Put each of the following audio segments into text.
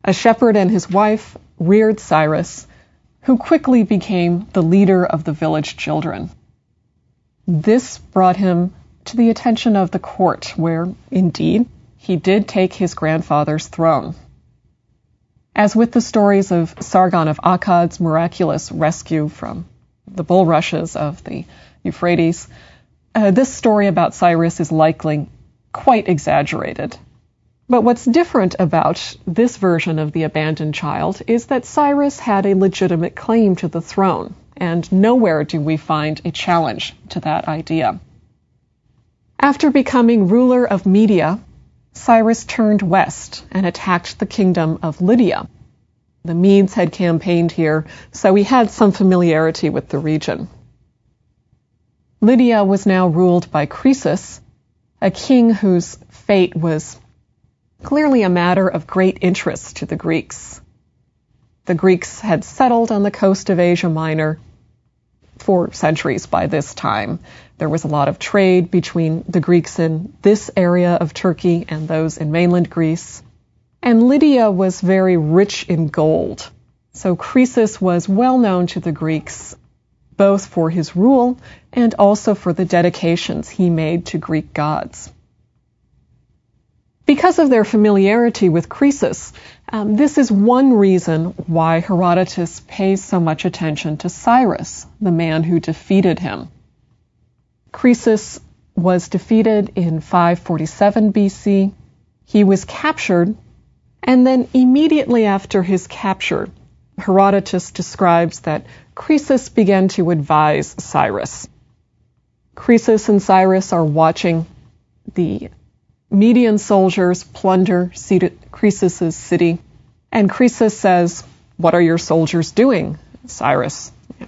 A shepherd and his wife reared Cyrus, who quickly became the leader of the village children. This brought him to the attention of the court, where, indeed, he did take his grandfather's throne. As with the stories of Sargon of Akkad's miraculous rescue from the bulrushes of the Euphrates, this story about Cyrus is likely quite exaggerated. But what's different about this version of the abandoned child is that Cyrus had a legitimate claim to the throne, and nowhere do we find a challenge to that idea. After becoming ruler of Media, Cyrus turned west and attacked the kingdom of Lydia. The Medes had campaigned here, so he had some familiarity with the region. Lydia was now ruled by Croesus, a king whose fate was clearly a matter of great interest to the Greeks. The Greeks had settled on the coast of Asia Minor for centuries by this time. There was a lot of trade between the Greeks in this area of Turkey and those in mainland Greece. And Lydia was very rich in gold. So Croesus was well known to the Greeks, both for his rule and also for the dedications he made to Greek gods. Because of their familiarity with Croesus, this is one reason why Herodotus pays so much attention to Cyrus, the man who defeated him. Croesus was defeated in 547 BC. He was captured, and then immediately after his capture, Herodotus describes that Croesus began to advise Cyrus. Croesus and Cyrus are watching the Median soldiers plunder Croesus' city, and Croesus says, "What are your soldiers doing?" Cyrus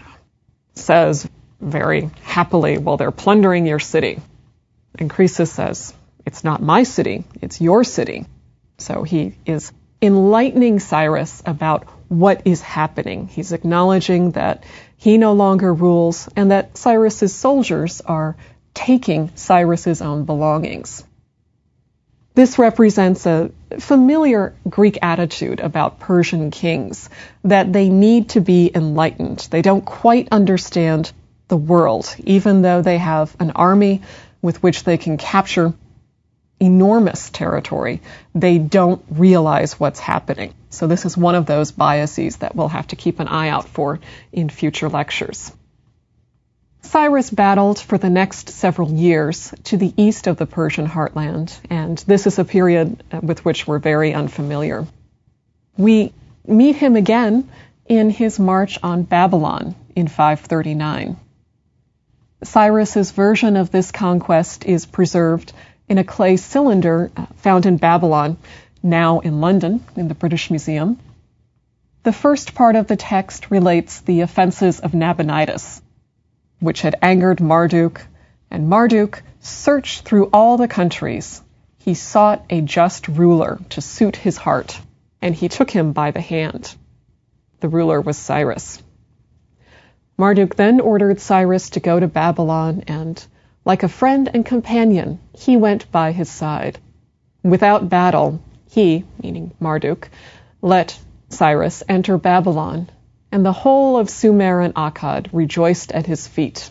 says very happily, "Well, they're plundering your city." And Croesus says, "It's not my city, it's your city." So he is enlightening Cyrus about what is happening. He's acknowledging that he no longer rules and that Cyrus's soldiers are taking Cyrus's own belongings. This represents a familiar Greek attitude about Persian kings, that they need to be enlightened. They don't quite understand the world, even though they have an army with which they can capture enormous territory. They don't realize what's happening. So this is one of those biases that we'll have to keep an eye out for in future lectures. Cyrus battled for the next several years to the east of the Persian heartland, and this is a period with which we're very unfamiliar. We meet him again in his march on Babylon in 539. Cyrus's version of this conquest is preserved in a clay cylinder found in Babylon, now in London, in the British Museum. The first part of the text relates the offenses of Nabonidus, which had angered Marduk, and Marduk searched through all the countries. He sought a just ruler to suit his heart, and he took him by the hand. The ruler was Cyrus. Marduk then ordered Cyrus to go to Babylon, and, like a friend and companion, he went by his side. Without battle, he, meaning Marduk, let Cyrus enter Babylon, and the whole of Sumer and Akkad rejoiced at his feet.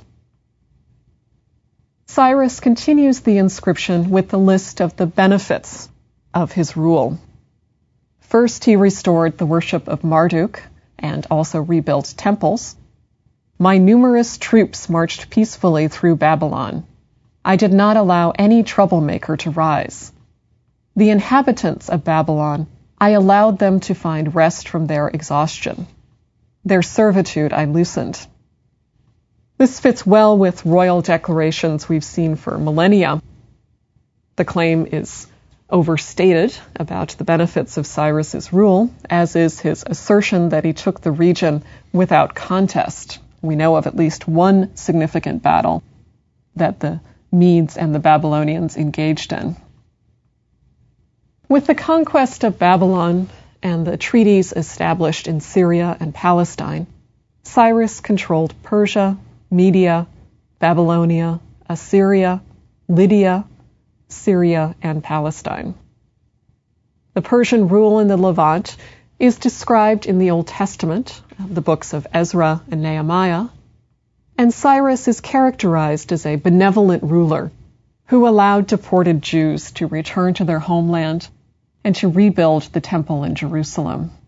Cyrus continues the inscription with the list of the benefits of his rule. First, he restored the worship of Marduk and also rebuilt temples. "My numerous troops marched peacefully through Babylon. I did not allow any troublemaker to rise. The inhabitants of Babylon, I allowed them to find rest from their exhaustion. Their servitude I loosened." This fits well with royal declarations we've seen for millennia. The claim is overstated about the benefits of Cyrus's rule, as is his assertion that he took the region without contest. We know of at least one significant battle that the Medes and the Babylonians engaged in. With the conquest of Babylon and the treaties established in Syria and Palestine, Cyrus controlled Persia, Media, Babylonia, Assyria, Lydia, Syria, and Palestine. The Persian rule in the Levant is described in the Old Testament, the books of Ezra and Nehemiah, and Cyrus is characterized as a benevolent ruler who allowed deported Jews to return to their homeland and to rebuild the temple in Jerusalem.